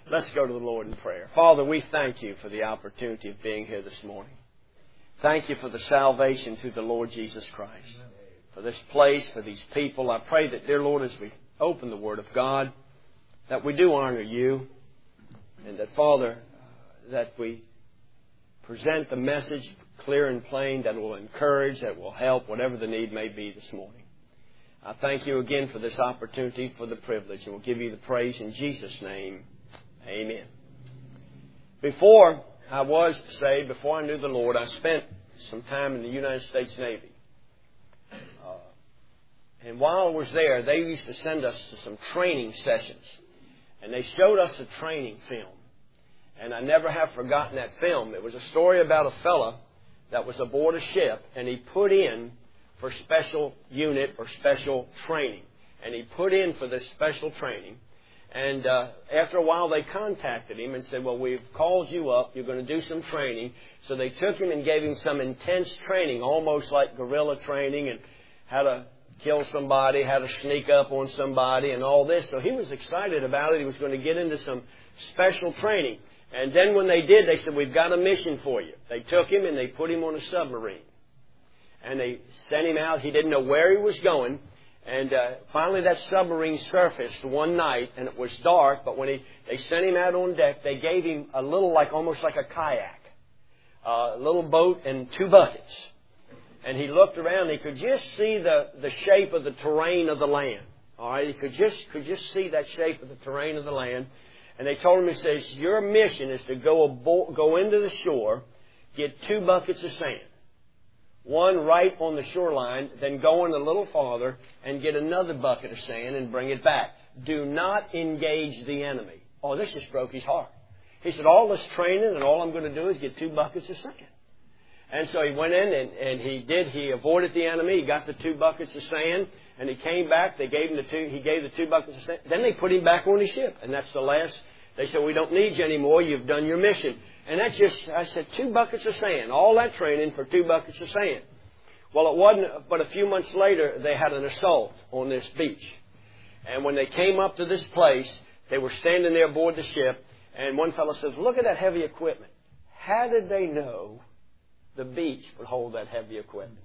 Let's go to the Lord in prayer. Father, we thank you for the opportunity of being here this morning. Thank you for the salvation through the Lord Jesus Christ. For this place, for these people, I pray that, dear Lord, as we open the Word of God, that we do honor you, and that, Father, that we present the message clear and plain, that will encourage, that will help, whatever the need may be this morning. I thank you again for this opportunity, for the privilege, and we'll give you the praise in Jesus' name. Amen. Before I was saved, before I knew the Lord, I spent some time in the United States Navy. And while I was there, they used to send us to some training sessions. And they showed us a training film. And I never have forgotten that film. It was a story about a fella that was aboard a ship, and he put in for special unit or special training. And he put in for this special training. And after a while, they contacted him and said, well, we've called you up. You're going to do some training. So they took him and gave him some intense training, almost like guerrilla training, and how to kill somebody, how to sneak up on somebody, and all this. So he was excited about it. He was going to get into some special training. And then when they did, they said, we've got a mission for you. They took him and they put him on a submarine. And they sent him out. He didn't know where he was going. And finally that submarine surfaced one night, and it was dark, but when they sent him out on deck, they gave him a little, almost like a kayak, a little boat and 2 buckets. And he looked around, and he could just see the shape of the terrain of the land. All right, he could just see that shape of the terrain of the land. And they told him, he says, your mission is to go into the shore, get 2 buckets of sand. One right on the shoreline, then go in a little farther and get another bucket of sand and bring it back. Do not engage the enemy. Oh, this just broke his heart. He said, all this training and all I'm going to do is get 2 buckets of sand. And so he went in and he avoided the enemy. He got the 2 buckets of sand and he came back. He gave the 2 buckets of sand. Then they put him back on his ship. And that's the last. They said, we don't need you anymore. You've done your mission. And I said, 2 buckets of sand. All that training for 2 buckets of sand. Well, it wasn't, but a few months later, they had an assault on this beach. And when they came up to this place, they were standing there aboard the ship, and one fellow says, look at that heavy equipment. How did they know the beach would hold that heavy equipment?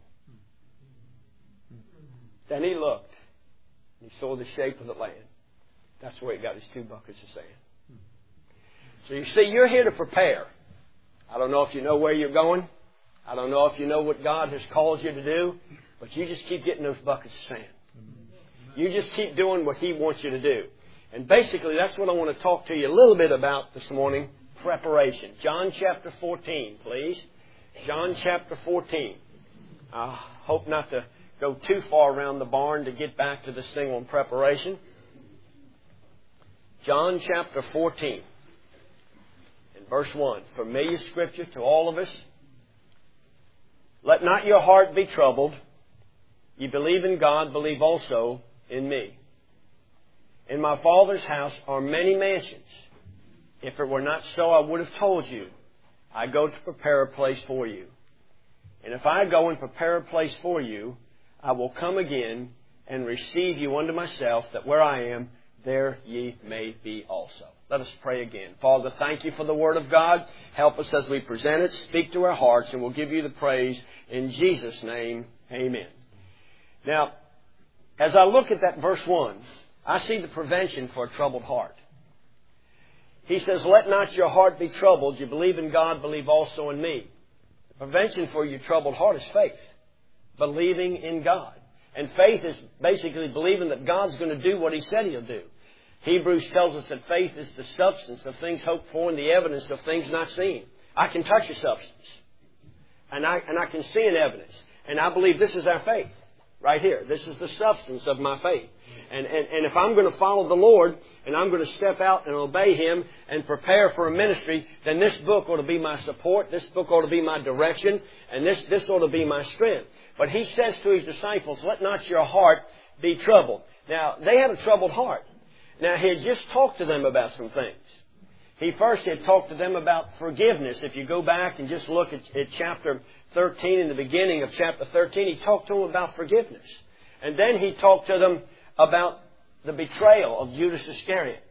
Then he looked, and he saw the shape of the land. That's where he got his 2 buckets of sand. So you see, you're here to prepare. I don't know if you know where you're going. I don't know if you know what God has called you to do. But you just keep getting those buckets of sand. You just keep doing what He wants you to do. And basically, that's what I want to talk to you a little bit about this morning. Preparation. John chapter 14, please. John chapter 14. I hope not to go too far around the barn to get back to this thing on preparation. John chapter 14. Verse 1, familiar scripture to all of us. Let not your heart be troubled. Ye believe in God, believe also in me. In my Father's house are many mansions. If it were not so, I would have told you. I go to prepare a place for you. And if I go and prepare a place for you, I will come again and receive you unto myself, that where I am, there ye may be also. Let us pray again. Father, thank you for the Word of God. Help us as we present it. Speak to our hearts, and we'll give you the praise. In Jesus' name, amen. Now, as I look at that verse 1, I see the prevention for a troubled heart. He says, let not your heart be troubled. You believe in God, believe also in me. The prevention for your troubled heart is faith. Believing in God. And faith is basically believing that God's going to do what He said He'll do. Hebrews tells us that faith is the substance of things hoped for and the evidence of things not seen. I can touch a substance. And I can see an evidence. And I believe this is our faith. Right here. This is the substance of my faith. And if I'm going to follow the Lord and I'm going to step out and obey Him and prepare for a ministry, then this book ought to be my support. This book ought to be my direction. And this ought to be my strength. But He says to His disciples, let not your heart be troubled. Now, they had a troubled heart. Now, He had just talked to them about some things. He first had talked to them about forgiveness. If you go back and just look at chapter 13, in the beginning of chapter 13, He talked to them about forgiveness. And then He talked to them about the betrayal of Judas Iscariot.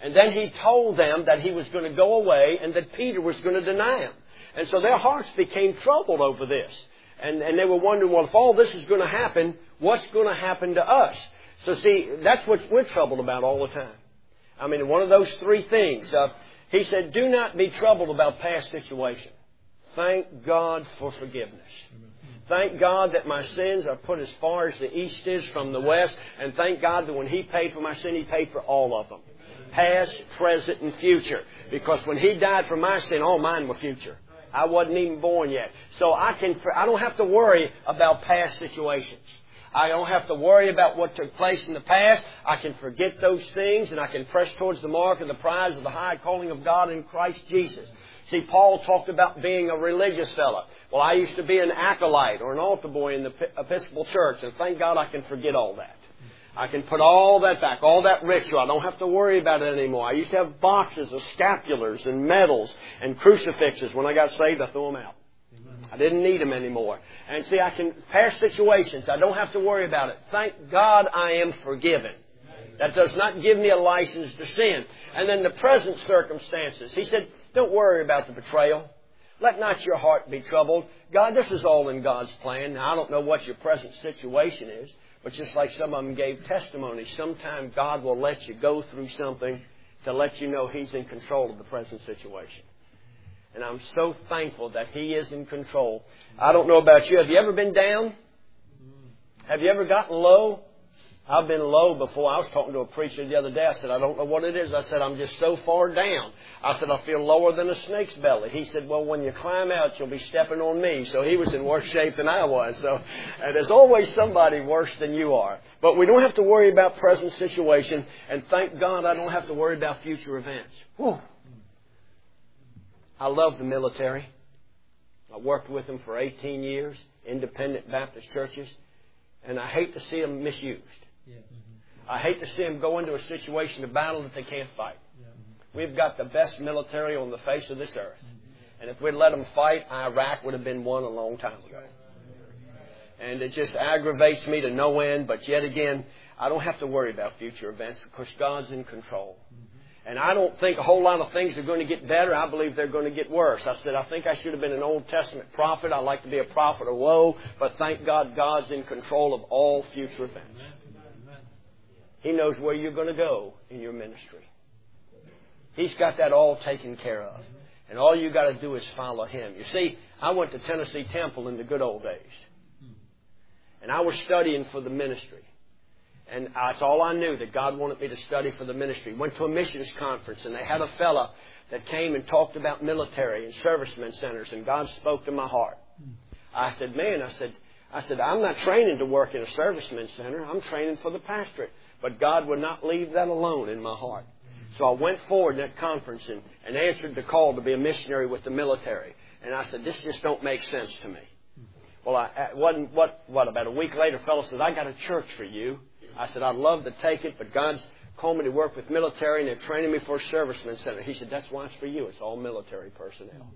And then He told them that He was going to go away and that Peter was going to deny Him. And so their hearts became troubled over this. And they were wondering, well, if all this is going to happen, what's going to happen to us? So see, that's what we're troubled about all the time. I mean, one of those three things. He said, do not be troubled about past situation. Thank God for forgiveness. Thank God that my sins are put as far as the east is from the west. And thank God that when He paid for my sin, He paid for all of them. Past, present, and future. Because when He died for my sin, all mine were future. I wasn't even born yet. So I don't have to worry about past situations. I don't have to worry about what took place in the past. I can forget those things and I can press towards the mark of the prize of the high calling of God in Christ Jesus. See, Paul talked about being a religious fellow. Well, I used to be an acolyte or an altar boy in the Episcopal Church, and thank God I can forget all that. I can put all that back, all that ritual. I don't have to worry about it anymore. I used to have boxes of scapulars and medals and crucifixes. When I got saved, I threw them out. I didn't need them anymore. And see, I can, past situations, I don't have to worry about it. Thank God I am forgiven. That does not give me a license to sin. And then the present circumstances. He said, don't worry about the betrayal. Let not your heart be troubled. God, this is all in God's plan. Now, I don't know what your present situation is, but just like some of them gave testimony, sometime God will let you go through something to let you know He's in control of the present situation. And I'm so thankful that He is in control. I don't know about you. Have you ever been down? Have you ever gotten low? I've been low before. I was talking to a preacher the other day. I said, I don't know what it is. I said, I'm just so far down. I said, I feel lower than a snake's belly. He said, well, when you climb out, you'll be stepping on me. So he was in worse shape than I was. So there's always somebody worse than you are. But we don't have to worry about present situation. And thank God I don't have to worry about future events. Whew. I love the military. I worked with them for 18 years, independent Baptist churches. And I hate to see them misused. Yeah. Mm-hmm. I hate to see them go into a situation of battle that they can't fight. Yeah. Mm-hmm. We've got the best military on the face of this earth. Mm-hmm. And if we'd let them fight, Iraq would have been won a long time ago. And it just aggravates me to no end. But yet again, I don't have to worry about future events because God's in control. Mm-hmm. And I don't think a whole lot of things are going to get better. I believe they're going to get worse. I said, I think I should have been an Old Testament prophet. I'd like to be a prophet of woe. But thank God God's in control of all future events. He knows where you're going to go in your ministry. He's got that all taken care of. And all you got to do is follow Him. You see, I went to Tennessee Temple in the good old days. And I was studying for the ministry. And that's all I knew, that God wanted me to study for the ministry. Went to a missions conference, and they had a fella that came and talked about military and servicemen centers, and God spoke to my heart. I said, man, I said, I'm not training to work in a servicemen center. I'm training for the pastorate. But God would not leave that alone in my heart. So I went forward in that conference and answered the call to be a missionary with the military. And I said, this just don't make sense to me. Well, about a week later, a fellow said, I got a church for you. I said, I'd love to take it, but God's called me to work with military, and they're training me for a servicemen center. He said, that's why it's for you. It's all military personnel.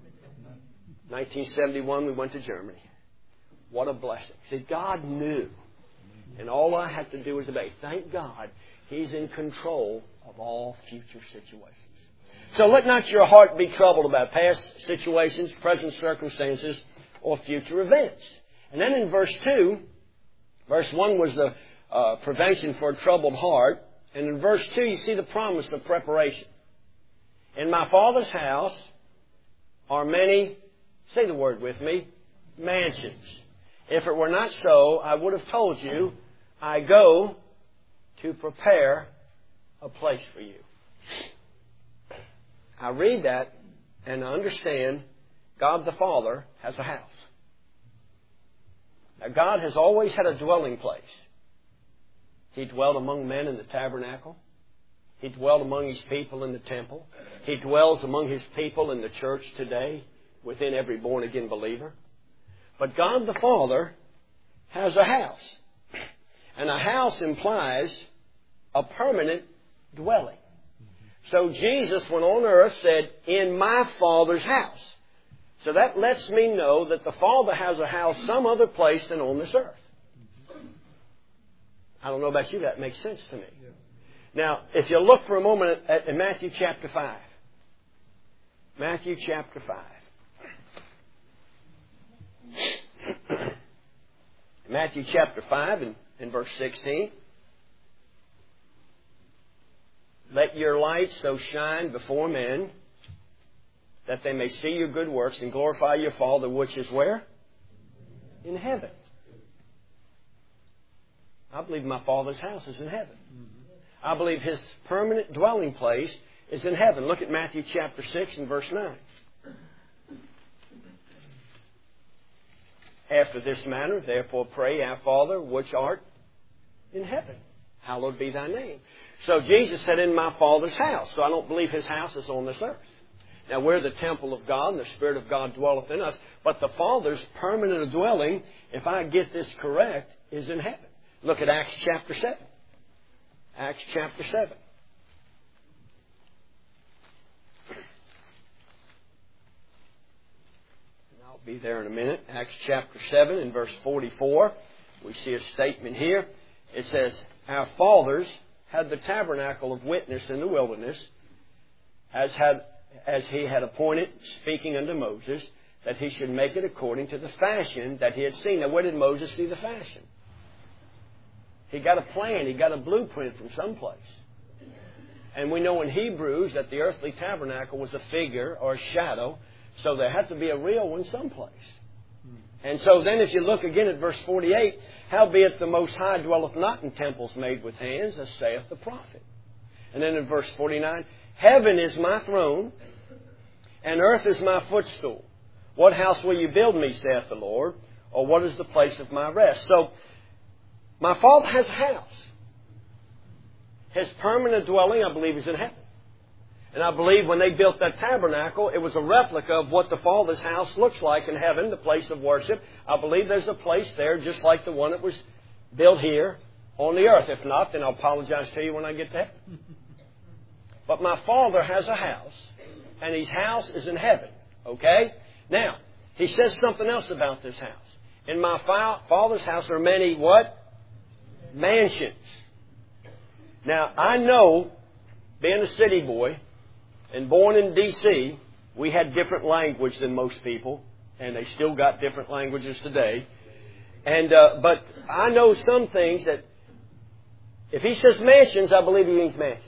1971, we went to Germany. What a blessing. See, God knew. And all I had to do was obey. Thank God He's in control of all future situations. So let not your heart be troubled about past situations, present circumstances, or future events. And then in verse 2, verse 1 was the prevention for a troubled heart. And in verse 2, you see the promise of preparation. In my Father's house are many, say the word with me, mansions. If it were not so, I would have told you, I go to prepare a place for you. I read that and I understand God the Father has a house. Now, God has always had a dwelling place. He dwelt among men in the tabernacle. He dwelt among His people in the temple. He dwells among His people in the church today, within every born-again believer. But God the Father has a house. And a house implies a permanent dwelling. So Jesus, when on earth, said, in my Father's house. So that lets me know that the Father has a house some other place than on this earth. I don't know about you, that makes sense to me. Now, if you look for a moment at Matthew chapter 5. Matthew chapter 5. Matthew chapter 5 and verse 16. Let your light so shine before men that they may see your good works and glorify your Father which is where? In heaven. I believe my Father's house is in heaven. I believe His permanent dwelling place is in heaven. Look at Matthew chapter 6 and verse 9. After this manner, therefore pray, Our Father, which art in heaven, hallowed be thy name. So Jesus said, in my Father's house. So I don't believe His house is on this earth. Now we're the temple of God, and the Spirit of God dwelleth in us. But the Father's permanent dwelling, if I get this correct, is in heaven. Look at Acts chapter 7. Acts chapter 7. I'll be there in a minute. Acts chapter 7 and verse 44. We see a statement here. It says, Our fathers had the tabernacle of witness in the wilderness, as he had appointed, speaking unto Moses, that he should make it according to the fashion that he had seen. Now, where did Moses see the fashion? He got a plan. He got a blueprint from someplace. And we know in Hebrews that the earthly tabernacle was a figure or a shadow, so there had to be a real one someplace. And so then if you look again at verse 48, howbeit the Most High dwelleth not in temples made with hands, as saith the prophet. And then in verse 49, Heaven is my throne, and earth is my footstool. What house will you build me, saith the Lord? Or what is the place of my rest? So, my Father has a house. His permanent dwelling, I believe, is in heaven. And I believe when they built that tabernacle, it was a replica of what the Father's house looks like in heaven, the place of worship. I believe there's a place there just like the one that was built here on the earth. If not, then I'll apologize to you when I get to heaven. But my Father has a house, and His house is in heaven. Okay? Now, He says something else about this house. In my Father's house are many what? Mansions. Now, I know, being a city boy and born in D.C., we had different language than most people, and they still got different languages today. And but I know some things that if He says mansions, I believe He means mansions.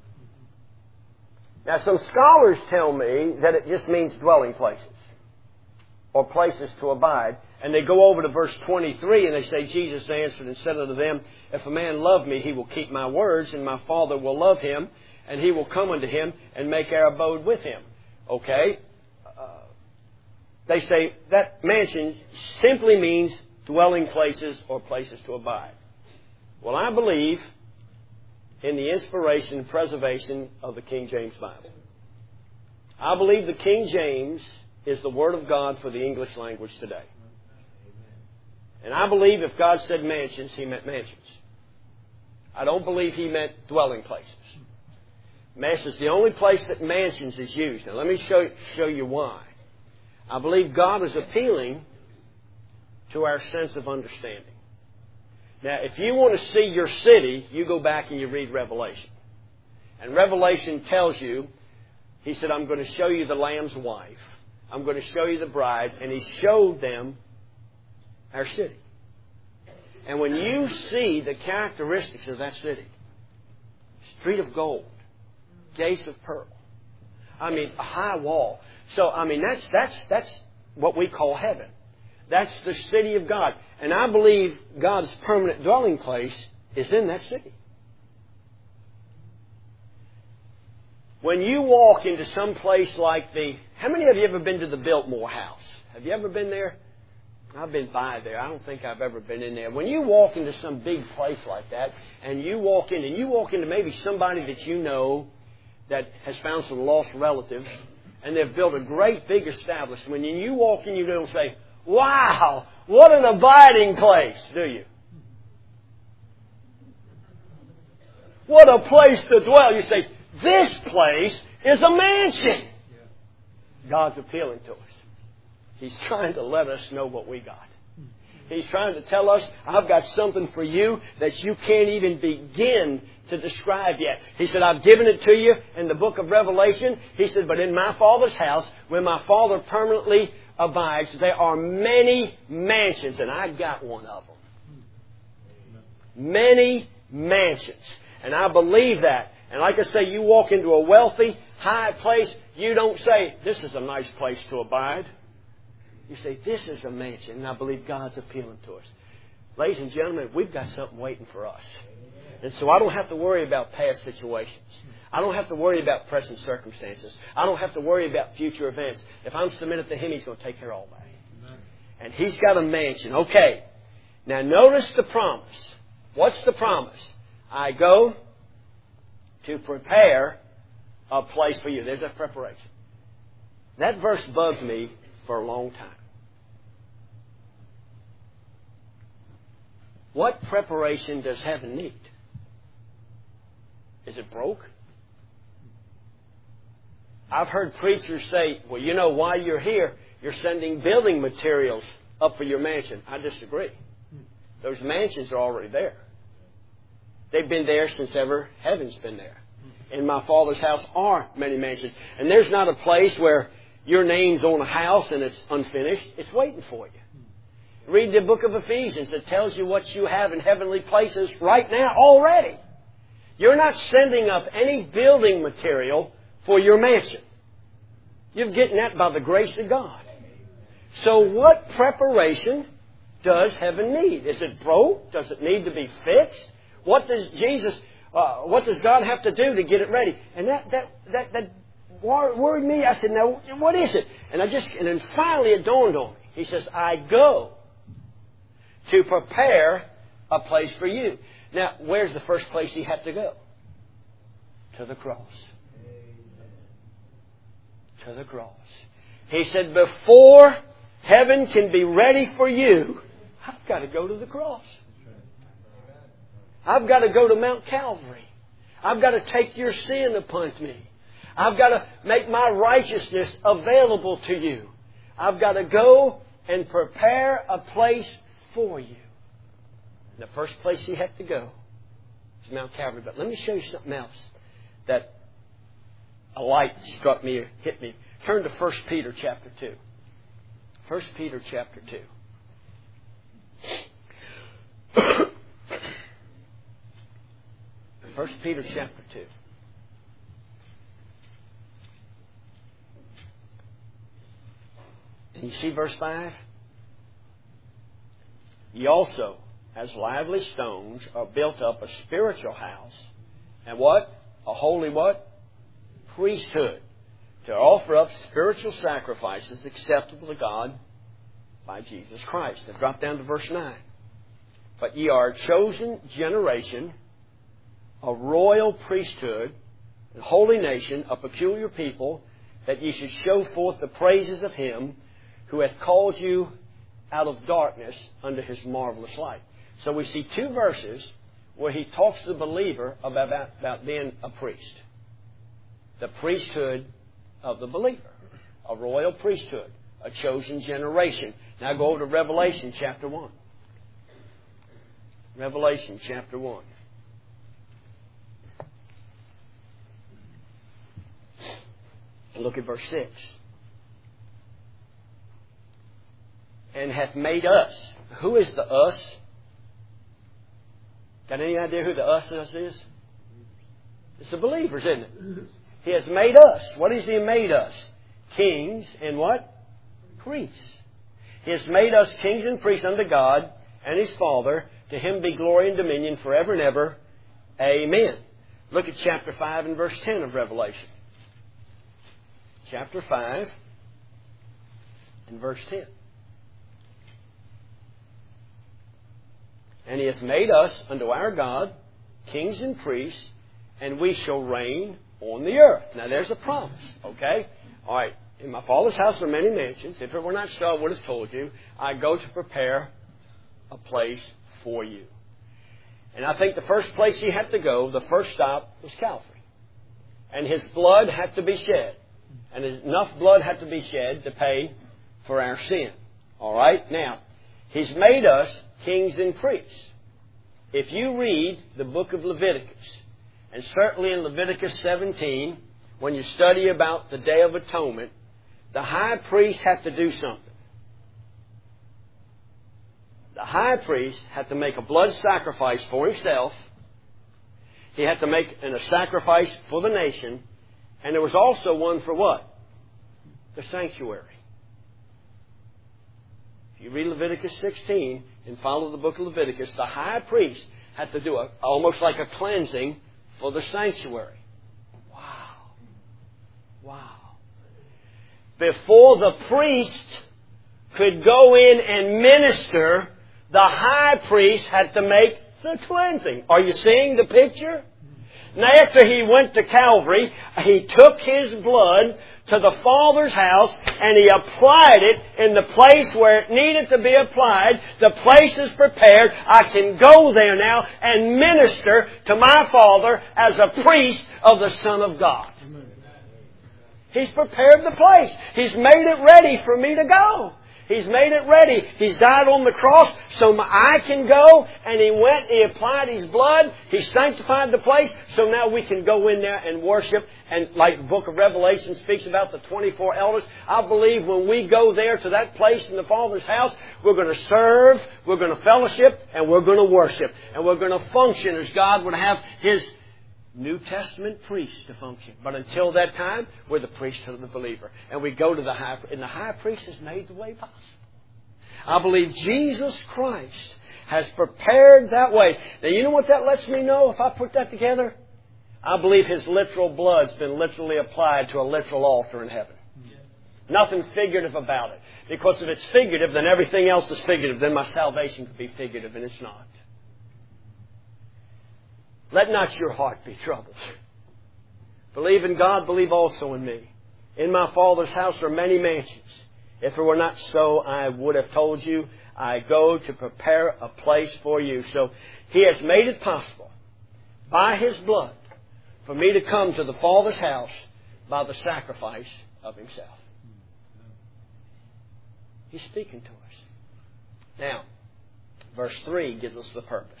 Now, some scholars tell me that it just means dwelling places or places to abide. And they go over to verse 23 and they say, Jesus answered and said unto them, If a man love me, he will keep my words, and my Father will love him, and he will come unto him and make our abode with him. Okay? They say that mansion simply means dwelling places or places to abide. Well, I believe in the inspiration and preservation of the King James Bible. I believe the King James is the Word of God for the English language today. And I believe if God said mansions, He meant mansions. I don't believe He meant dwelling places. Mansions is the only place that mansions is used. Now let me show you why. I believe God is appealing to our sense of understanding. Now, if you want to see your city, you go back and you read Revelation. And Revelation tells you, He said, I'm going to show you the Lamb's wife. I'm going to show you the bride. And He showed them our city. And when you see the characteristics of that city, street of gold, gates of pearl, I mean, a high wall. So, I mean, that's what we call heaven. That's the city of God. And I believe God's permanent dwelling place is in that city. When you walk into some place like how many of you ever been to the Biltmore House? Have you ever been there? I've been by there. I don't think I've ever been in there. When you walk into some big place like that, and you walk into maybe somebody that you know that has found some lost relatives, and they've built a great big establishment. When you walk in, you don't say, wow, what an abiding place, do you? What a place to dwell. You say, this place is a mansion. God's appealing to us. He's trying to let us know what we got. He's trying to tell us, I've got something for you that you can't even begin to describe yet. He said, I've given it to you in the book of Revelation. He said, but in my Father's house, where my Father permanently abides, there are many mansions, and I got one of them. Many mansions. And I believe that. And like I say, you walk into a wealthy, high place, you don't say, this is a nice place to abide. You say, this is a mansion, and I believe God's appealing to us. Ladies and gentlemen, we've got something waiting for us. And so I don't have to worry about past situations. I don't have to worry about present circumstances. I don't have to worry about future events. If I'm submitted to Him, He's going to take care of all that. And He's got a mansion. Okay. Now notice the promise. What's the promise? I go to prepare a place for you. There's that preparation. That verse bugged me for a long time. What preparation does heaven need? Is it broke? I've heard preachers say, well, you know, while you're here, you're sending building materials up for your mansion. I disagree. Those mansions are already there. They've been there since ever heaven's been there. In my Father's house are many mansions. And there's not a place where your name's on a house and it's unfinished. It's waiting for you. Read the book of Ephesians. It tells you what you have in heavenly places right now already. You're not sending up any building material for your mansion. You're getting that by the grace of God. So what preparation does heaven need? Is it broke? Does it need to be fixed? What does God have to do to get it ready? And that worried me. I said, now, what is it? And then finally it dawned on me. He says, I go to prepare a place for you. Now, where's the first place He had to go? To the cross. To the cross. He said, before heaven can be ready for you, I've got to go to the cross. I've got to go to Mount Calvary. I've got to take your sin upon me. I've got to make my righteousness available to you. I've got to go and prepare a place for you. The first place He had to go is Mount Calvary. But let me show you something else that a light struck me or hit me. Turn to 1 Peter chapter 2. 1 Peter chapter 2. 1 Peter chapter 2. And you see verse 5? Ye also, as lively stones, are built up a spiritual house. And what? A holy what? Priesthood. To offer up spiritual sacrifices acceptable to God by Jesus Christ. Now drop down to verse 9. But ye are a chosen generation, a royal priesthood, a holy nation, a peculiar people, that ye should show forth the praises of Him who hath called you out of darkness unto His marvelous light. So we see two verses where he talks to the believer about being a priest. The priesthood of the believer. A royal priesthood. A chosen generation. Now go over to Revelation chapter 1. Revelation chapter 1. And look at verse 6. And hath made us. Who is the us? Got any idea who the us is? It's the believers, isn't it? He has made us. What has He made us? Kings and what? Priests. He has made us kings and priests unto God and His Father. To Him be glory and dominion forever and ever. Amen. Look at chapter 5 and verse 10 of Revelation. Chapter 5 and verse 10. And He hath made us unto our God kings and priests, and we shall reign on the earth. Now there's a promise, okay? All right, in my Father's house are many mansions. If it were not so, I would have told you. I go to prepare a place for you. And I think the first place He had to go, the first stop, was Calvary. And His blood had to be shed. And enough blood had to be shed to pay for our sin. All right? Now, He's made us kings and priests. If you read the book of Leviticus, And certainly in Leviticus 17, when you study about the Day of Atonement, the high priest had to do something. The high priest had to make a blood sacrifice for himself. He had to make a sacrifice for the nation. And there was also one for what? The sanctuary. If you read Leviticus 16 and follow the book of Leviticus, the high priest had to do almost like a cleansing for the sanctuary. Wow. Wow. Before the priest could go in and minister, the high priest had to make the cleansing. Are you seeing the picture? Now, after he went to Calvary, he took his blood to the Father's house and he applied it in the place where it needed to be applied. The place is prepared. I can go there now and minister to my Father as a priest of the Son of God. He's prepared the place. He's made it ready for me to go. He's made it ready. He's died on the cross so I can go. And He went, He applied His blood. He sanctified the place. So now we can go in there and worship. And like the book of Revelation speaks about the 24 elders, I believe when we go there to that place in the Father's house, we're going to serve, we're going to fellowship, and we're going to worship. And we're going to function as God would have His New Testament priests to function. But until that time, we're the priesthood of the believer. And we go to the high priest. And the high priest has made the way possible. I believe Jesus Christ has prepared that way. Now, you know what that lets me know if I put that together? I believe His literal blood's been literally applied to a literal altar in heaven. Nothing figurative about it. Because if it's figurative, then everything else is figurative. Then my salvation could be figurative, and it's not. Let not your heart be troubled. Believe in God, believe also in me. In my Father's house are many mansions. If it were not so, I would have told you, I go to prepare a place for you. So He has made it possible, by His blood, for me to come to the Father's house by the sacrifice of Himself. He's speaking to us. Now, verse 3 gives us the purpose.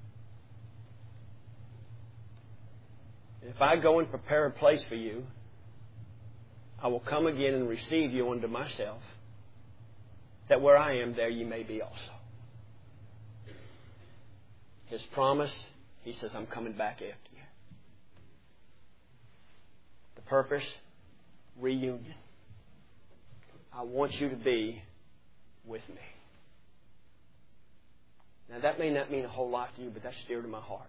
If I go and prepare a place for you, I will come again and receive you unto myself, that where I am, there you may be also. His promise, He says, I'm coming back after you. The purpose, reunion. I want you to be with me. Now that may not mean a whole lot to you, but that's dear to my heart.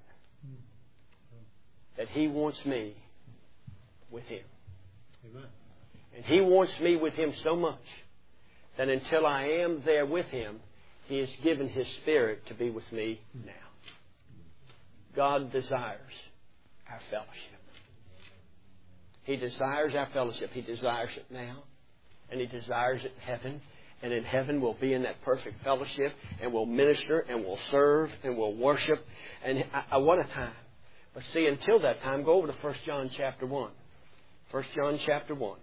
That He wants me with Him. Amen. And He wants me with Him so much that until I am there with Him, He has given His Spirit to be with me now. God desires our fellowship. He desires our fellowship. He desires it now. And He desires it in heaven. And in heaven we'll be in that perfect fellowship. And we'll minister and we'll serve and we'll worship. And what a time. But see, until that time, go over to 1 John chapter 1. 1 John chapter 1.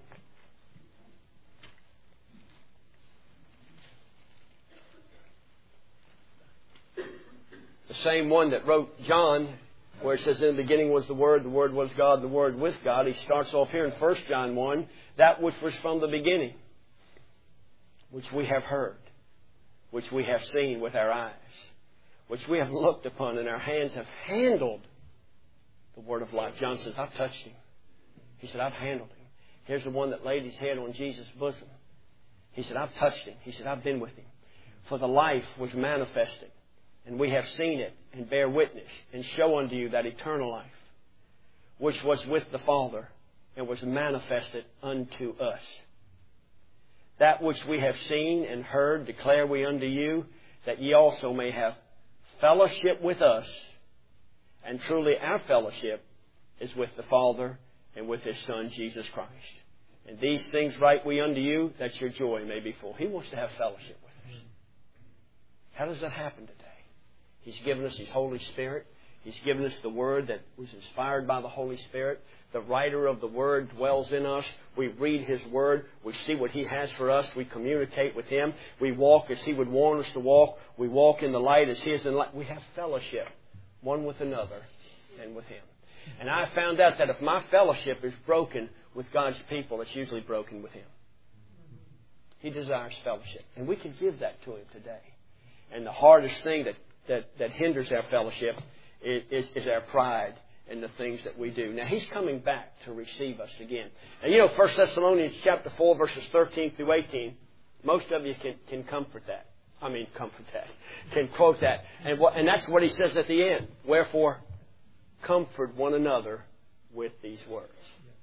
The same one that wrote John, where it says, in the beginning was the Word was God, the Word with God. He starts off here in 1 John 1, that which was from the beginning, which we have heard, which we have seen with our eyes, which we have looked upon and our hands have handled the Word of life. John says, I've touched Him. He said, I've handled Him. Here's the one that laid his head on Jesus' bosom. He said, I've touched Him. He said, I've been with Him. For the life was manifested, and we have seen it, and bear witness, and show unto you that eternal life, which was with the Father, and was manifested unto us. That which we have seen and heard declare we unto you, that ye also may have fellowship with us. And truly our fellowship is with the Father and with His Son, Jesus Christ. And these things write we unto you, that your joy may be full. He wants to have fellowship with us. How does that happen today? He's given us His Holy Spirit. He's given us the Word that was inspired by the Holy Spirit. The writer of the Word dwells in us. We read His Word. We see what He has for us. We communicate with Him. We walk as He would want us to walk. We walk in the light as He is in the light. We have fellowship, one with another and with Him. And I found out that if my fellowship is broken with God's people, it's usually broken with Him. He desires fellowship. And we can give that to Him today. And the hardest thing that hinders our fellowship is our pride in the things that we do. Now, He's coming back to receive us again. And 1 Thessalonians chapter 4, verses 13 through 18, most of you can comfort that. Can quote that. And that's what he says at the end. Wherefore, comfort one another with these words.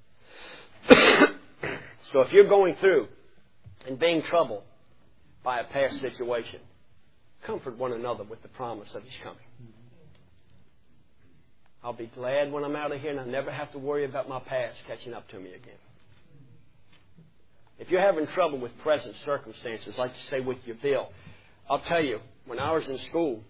So if you're going through and being troubled by a past situation, comfort one another with the promise of His coming. I'll be glad when I'm out of here and I never have to worry about my past catching up to me again. If you're having trouble with present circumstances, like you say with your bill, I'll tell you, when I was in school,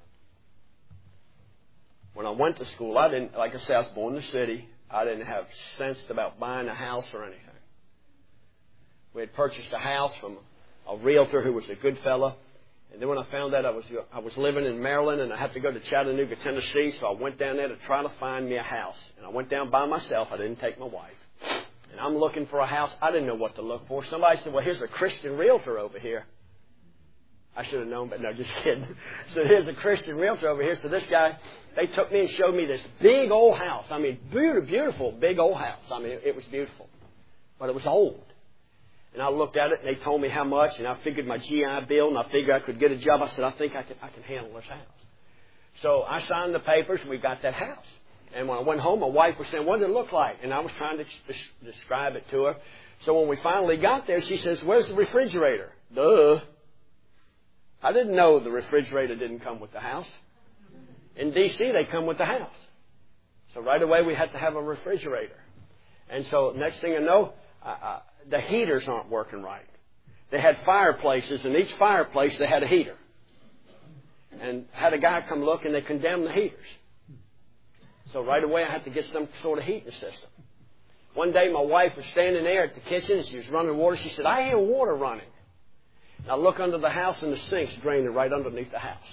when I went to school, I didn't, like I said, I was born in the city. I didn't have sense about buying a house or anything. We had purchased a house from a realtor who was a good fella. And then when I found out I was living in Maryland and I had to go to Chattanooga, Tennessee, so I went down there to try to find me a house. And I went down by myself. I didn't take my wife. And I'm looking for a house. I didn't know what to look for. Somebody said, well, here's a Christian realtor over here. I should have known, but no, just kidding. So here's a Christian realtor over here. So this guy, they took me and showed me this big old house. I mean, beautiful, big old house. I mean, it was beautiful. But it was old. And I looked at it, and they told me how much, and I figured my GI Bill, and I figured I could get a job. I said, I think I can handle this house. So I signed the papers, and we got that house. And when I went home, my wife was saying, what did it look like? And I was trying to describe it to her. So when we finally got there, she says, where's the refrigerator? Duh. I didn't know the refrigerator didn't come with the house. In D.C., they come with the house. So right away, we had to have a refrigerator. And so next thing I know, the heaters aren't working right. They had fireplaces, and each fireplace, they had a heater. And had a guy come look, and they condemned the heaters. So right away, I had to get some sort of heating system. One day, my wife was standing there at the kitchen, and she was running water. She said, I hear water running. And I look under the house, and the sink's draining right underneath the house.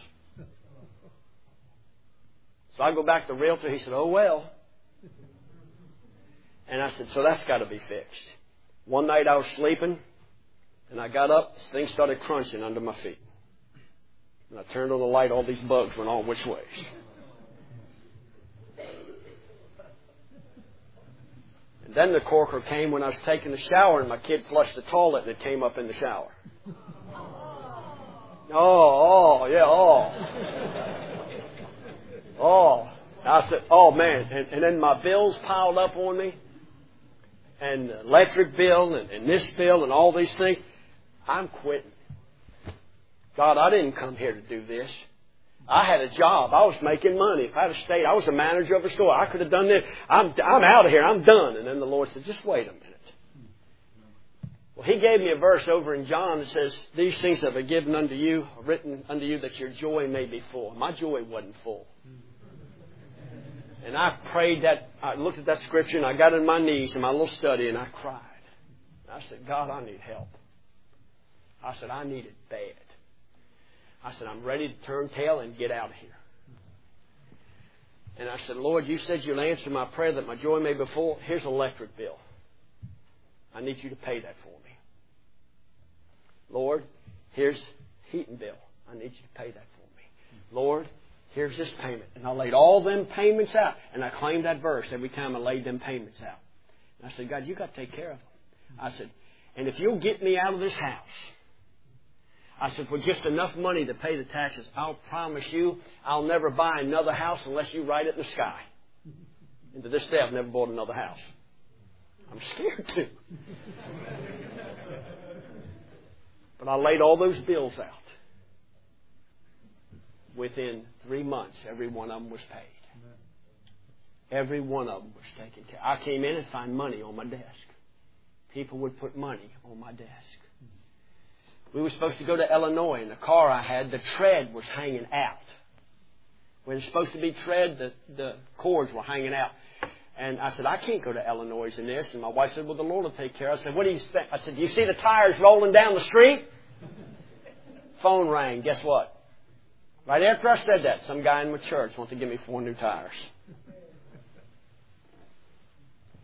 So I go back to the realtor. He said, oh, well. And I said, so that's got to be fixed. One night I was sleeping, and I got up. This thing started crunching under my feet. And I turned on the light. All these bugs went all which ways. And then the corker came when I was taking a shower, and my kid flushed the toilet, and it came up in the shower. I said, oh, man. And then my bills piled up on me. And the electric bill and this bill and all these things. I'm quitting. God, I didn't come here to do this. I had a job. I was making money. If I had stayed, I was a manager of a store. I could have done this. I'm out of here. I'm done. And then the Lord said, just wait a minute. Well, He gave me a verse over in John that says, these things have been given unto you, written unto you, that your joy may be full. My joy wasn't full. And I prayed that, I looked at that scripture, and I got on my knees in my little study, and I cried. And I said, God, I need help. I said, I need it bad. I said, I'm ready to turn tail and get out of here. And I said, Lord, you said you'll answer my prayer that my joy may be full. Here's an electric bill. I need you to pay that for me. Lord, here's heating bill. I need you to pay that for me. Lord, here's this payment. And I laid all them payments out. And I claimed that verse every time I laid them payments out. And I said, God, you got to take care of them. I said, and if you'll get me out of this house, I said, for just enough money to pay the taxes, I'll promise you I'll never buy another house unless you write it in the sky. And to this day, I've never bought another house. I'm scared to. But I laid all those bills out. Within 3 months, every one of them was paid. Every one of them was taken care of. I came in and found money on my desk. People would put money on my desk. We were supposed to go to Illinois, and the car I had, the tread was hanging out. Where it's supposed to be tread, the cords were hanging out. And I said, I can't go to Illinois in this. And my wife said, well, the Lord will take care of it. I said, what do you think? I said, do you see the tires rolling down the street? Phone rang. Guess what? Right after I said that, some guy in my church wanted to give me 4 new tires.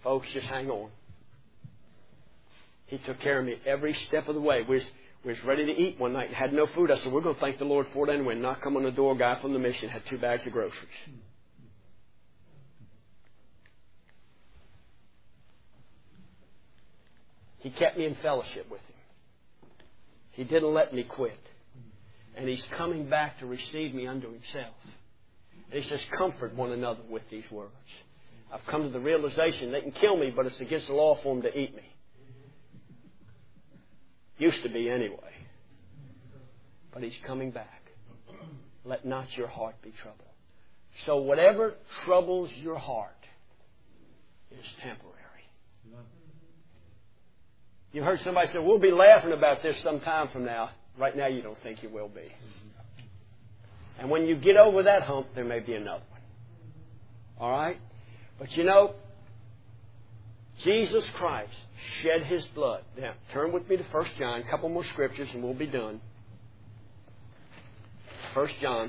Folks, just hang on. He took care of me every step of the way. We was ready to eat one night and had no food. I said, we're going to thank the Lord for it anyway. Knock on the door, guy from the mission had 2 bags of groceries. He kept me in fellowship with Him. He didn't let me quit. And He's coming back to receive me unto Himself. And He says, comfort one another with these words. I've come to the realization they can kill me, but it's against the law for them to eat me. Used to be anyway. But He's coming back. Let not your heart be troubled. So whatever troubles your heart is temporary. You've heard somebody say, we'll be laughing about this sometime from now. Right now you don't think you will be. And when you get over that hump, there may be another one. All right? But you know, Jesus Christ shed His blood. Now, turn with me to 1 John, a couple more scriptures and we'll be done. 1 John.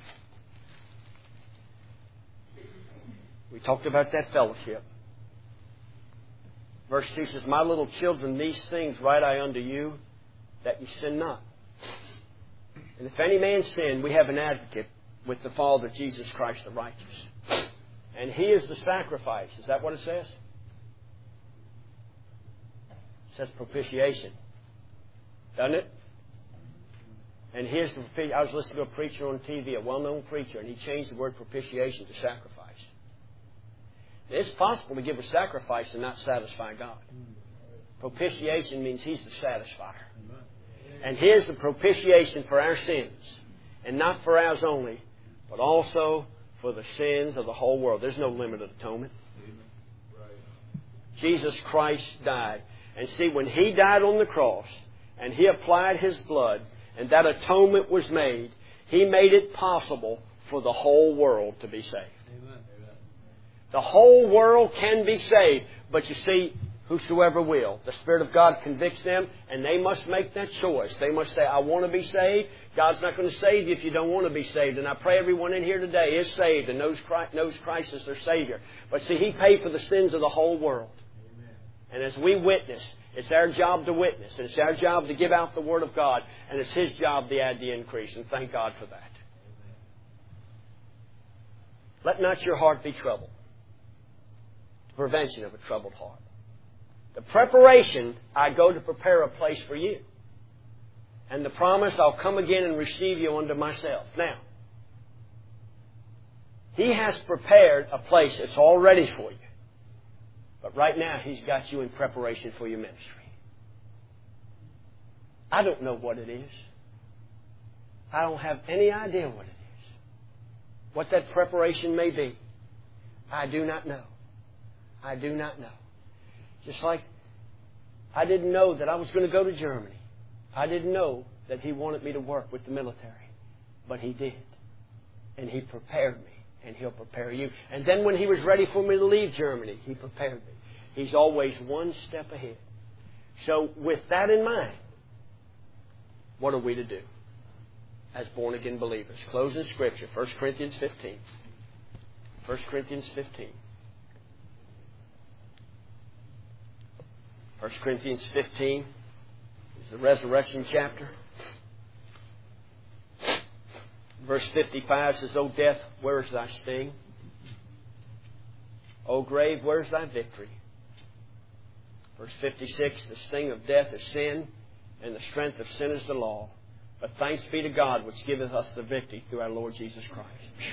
We talked about that fellowship. Verse 2 says, my little children, these things write I unto you, that you sin not. And if any man sin, we have an advocate with the Father, Jesus Christ the righteous. And He is the sacrifice. Is that what it says? It says propitiation. Doesn't it? And here's the propitiation. I was listening to a preacher on TV, a well-known preacher, and he changed the word propitiation to sacrifice. It's possible to give a sacrifice and not satisfy God. Propitiation means He's the satisfier. And here's the propitiation for our sins. And not for ours only, but also for the sins of the whole world. There's no limit of atonement. Jesus Christ died. And see, when He died on the cross and He applied His blood and that atonement was made, He made it possible for the whole world to be saved. The whole world can be saved. But you see, whosoever will. The Spirit of God convicts them, and they must make that choice. They must say, I want to be saved. God's not going to save you if you don't want to be saved. And I pray everyone in here today is saved and knows Christ as their Savior. But see, He paid for the sins of the whole world. Amen. And as we witness, it's our job to witness. And it's our job to give out the Word of God. And it's His job to add the increase. And thank God for that. Amen. Let not your heart be troubled. Prevention of a troubled heart. The preparation, I go to prepare a place for you. And the promise, I'll come again and receive you unto myself. Now, He has prepared a place that's all ready for you. But right now, He's got you in preparation for your ministry. I don't know what it is. I don't have any idea what it is. What that preparation may be. I do not know. I do not know. Just like I didn't know that I was going to go to Germany. I didn't know that He wanted me to work with the military. But He did. And He prepared me. And He'll prepare you. And then when He was ready for me to leave Germany, He prepared me. He's always one step ahead. So with that in mind, what are we to do as born-again believers? Closing Scripture, 1 Corinthians 15. 1 Corinthians 15. 1 Corinthians 15 is the resurrection chapter. Verse 55 says, O death, where is thy sting? O grave, where is thy victory? Verse 56, the sting of death is sin, and the strength of sin is the law. But thanks be to God, which giveth us the victory through our Lord Jesus Christ. Whew.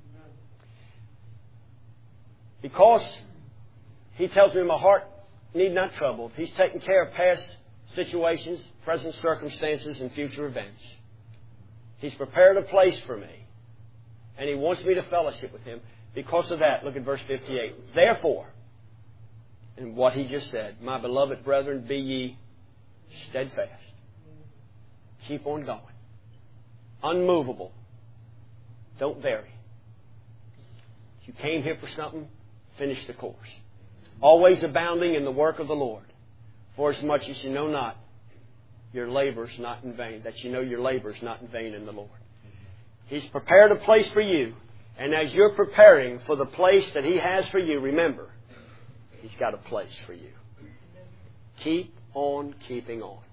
Because He tells me my heart need not trouble. He's taken care of past situations, present circumstances, and future events. He's prepared a place for me. And He wants me to fellowship with Him. Because of that, look at verse 58. Therefore, in what He just said, my beloved brethren, be ye steadfast. Keep on going. Unmovable. Don't vary. If you came here for something, finish the course. Always abounding in the work of the Lord. For as much as you know not, your labor's not in vain. That you know your labor's not in vain in the Lord. He's prepared a place for you. And as you're preparing for the place that He has for you, remember, He's got a place for you. Keep on keeping on.